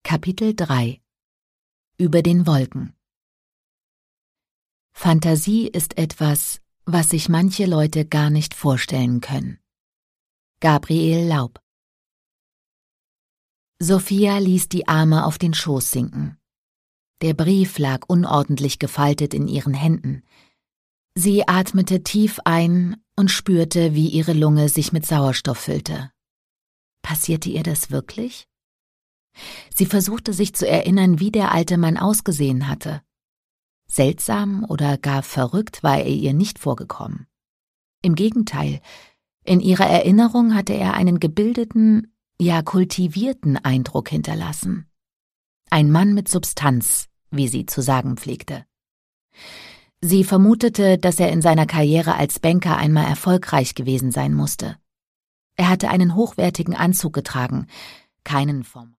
Kapitel 3 Über den Wolken. Fantasie ist etwas, was sich manche Leute gar nicht vorstellen können. Gabriel Laub. Sophia ließ die Arme auf den Schoß sinken. Der Brief lag unordentlich gefaltet in ihren Händen. Sie atmete tief ein und spürte, wie ihre Lunge sich mit Sauerstoff füllte. Passierte ihr das wirklich? Sie versuchte sich zu erinnern, wie der alte Mann ausgesehen hatte. Seltsam oder gar verrückt war er ihr nicht vorgekommen. Im Gegenteil, in ihrer Erinnerung hatte er einen gebildeten, ja kultivierten Eindruck hinterlassen. Ein Mann mit Substanz, wie sie zu sagen pflegte. Sie vermutete, dass er in seiner Karriere als Banker einmal erfolgreich gewesen sein musste. Er hatte einen hochwertigen Anzug getragen, keinen vom